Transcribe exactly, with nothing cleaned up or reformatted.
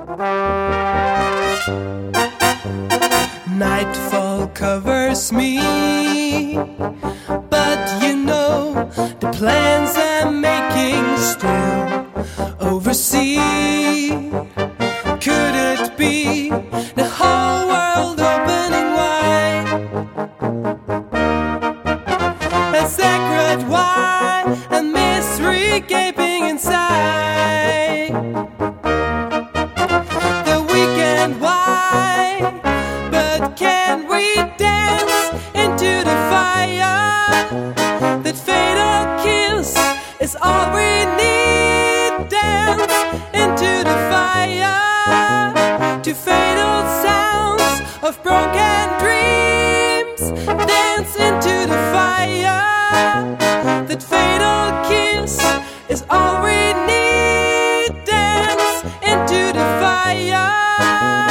Nightfall covers me, but you know the plans I'm making still oversee. Could it be the whole world opening wide? A sacred why, a mystery gaping inside. The weekend why, but can we dance into the fire? That fatal kiss is all we need. Dance into the fire. To fatal sounds of broken dreams. Dance into the fire. That fatal kiss is all we need. Dance into the fire.